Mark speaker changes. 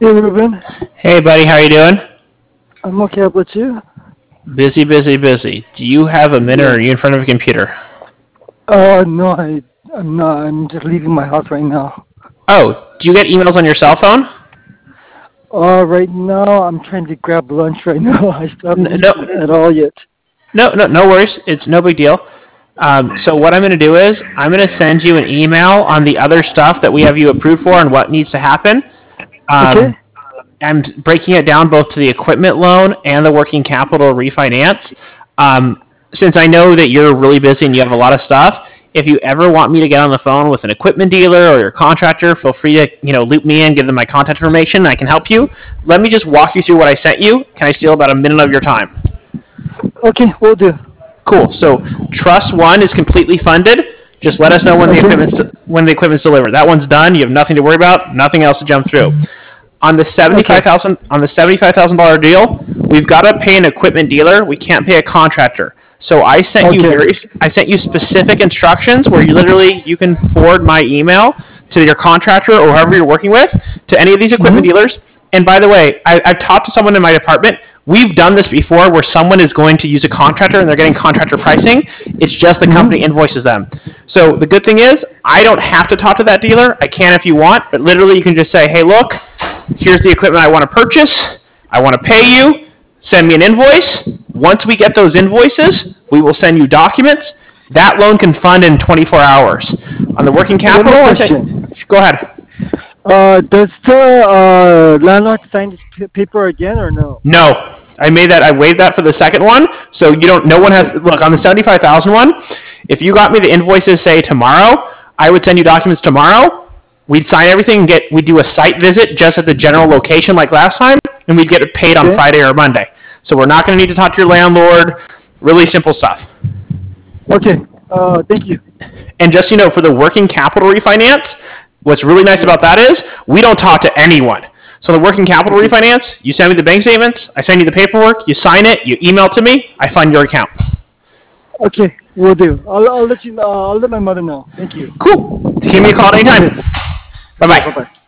Speaker 1: Hey, Ruben.
Speaker 2: Hey, buddy, how you doing?
Speaker 1: I'm okay. How about you?
Speaker 2: Busy, busy, busy. Do you have a minute, or
Speaker 1: Yeah.
Speaker 2: are you in front of a computer?
Speaker 1: No, I'm not. I'm just leaving my house right now.
Speaker 2: Oh, do you get emails on your cell phone?
Speaker 1: Right now, I'm trying to grab lunch right now. I still haven't
Speaker 2: No,
Speaker 1: eaten at all yet.
Speaker 2: no worries. It's no big deal. So what I'm going to do is I'm going to send you an email on the other stuff that we have you approved for and what needs to happen.
Speaker 1: Okay?
Speaker 2: Um, I'm breaking it down both to the equipment loan and the working capital refinance. Since I know that you're really busy and you have a lot of stuff, if you ever want me to get on the phone with an equipment dealer or your contractor, feel free to loop me in, give them my contact information. I can help you. Let me just walk you through what I sent you. Can I steal about a minute of your time?
Speaker 1: Okay, we'll do.
Speaker 2: Cool. So Trust One is completely funded. Just let us know
Speaker 1: Okay?
Speaker 2: when the equipment's delivered. That one's done. You have nothing to worry about. Nothing else to jump through.
Speaker 1: Okay.
Speaker 2: On the $75,000 deal, we've got to pay an equipment dealer. We can't pay a contractor. So
Speaker 1: Okay.
Speaker 2: I sent you specific instructions where you can forward my email to your contractor or whoever you're working with to any of these equipment
Speaker 1: Mm-hmm.
Speaker 2: dealers. And by the way, I've talked to someone in my department. We've done this before where someone is going to use a contractor and they're getting contractor pricing. It's just the company
Speaker 1: Mm-hmm.
Speaker 2: invoices them. So the good thing is, I don't have to talk to that dealer. I can if you want, but literally you can just say, hey, look, here's the equipment I want to purchase. I want to pay you. Send me an invoice. Once we get those invoices, we will send you documents. That loan can fund in 24 hours. On the working
Speaker 1: One
Speaker 2: capital,
Speaker 1: more
Speaker 2: I say,
Speaker 1: question.
Speaker 2: go ahead.
Speaker 1: Does the landlord sign this paper again or no?
Speaker 2: No, I made that. I waived that for the second one, so you don't. No one has.
Speaker 1: Okay.
Speaker 2: Look on the 75,000 one. If you got me the invoices, say tomorrow, I would send you documents tomorrow. We'd sign everything and we'd do a site visit just at the general location like last time, and we'd get it paid on
Speaker 1: Okay.
Speaker 2: Friday or Monday. So we're not going to need to talk to your landlord. Really simple stuff.
Speaker 1: Okay. Thank you.
Speaker 2: And just for the working capital refinance, what's really nice
Speaker 1: Yeah.
Speaker 2: about that is we don't talk to anyone. So the working capital
Speaker 1: Okay.
Speaker 2: refinance, you send me the bank statements, I send you the paperwork, you sign it, you email it to me, I fund your account.
Speaker 1: Okay. We'll do. I'll let you. I'll let my mother know. Thank you.
Speaker 2: Cool. Give me a call at any
Speaker 1: Okay.
Speaker 2: time. Bye
Speaker 1: Okay. Bye
Speaker 2: bye.
Speaker 1: bye.